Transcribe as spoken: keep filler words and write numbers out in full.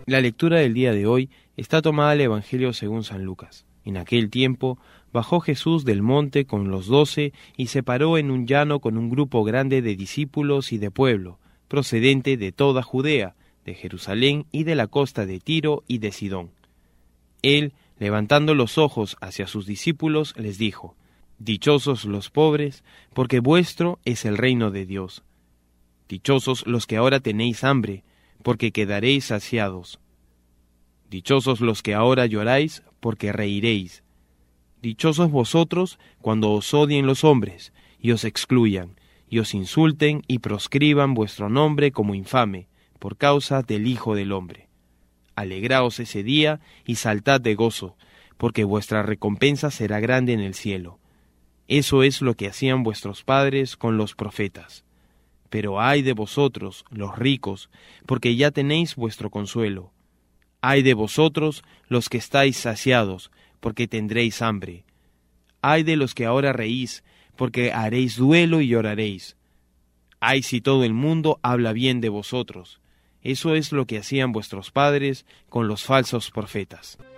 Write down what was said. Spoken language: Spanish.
La lectura del día de hoy está tomada del Evangelio según San Lucas. En aquel tiempo bajó Jesús del monte con los doce y se paró en un llano con un grupo grande de discípulos y de pueblo, procedente de toda Judea, de Jerusalén y de la costa de Tiro y de Sidón. Él, levantando los ojos hacia sus discípulos, les dijo: Dichosos los pobres, porque vuestro es el reino de Dios. Dichosos los que ahora tenéis hambre, porque quedaréis saciados. Dichosos los que ahora lloráis, porque reiréis. Dichosos vosotros cuando os odien los hombres, y os excluyan, y os insulten y proscriban vuestro nombre como infame, por causa del Hijo del Hombre. Alegraos ese día y saltad de gozo, porque vuestra recompensa será grande en el cielo. Eso es lo que hacían vuestros padres con los profetas. Pero ay de vosotros, los ricos, porque ya tenéis vuestro consuelo. Ay de vosotros, los que estáis saciados, porque tendréis hambre. Ay de los que ahora reís, porque haréis duelo y lloraréis. Ay si todo el mundo habla bien de vosotros. Eso es lo que hacían vuestros padres con los falsos profetas.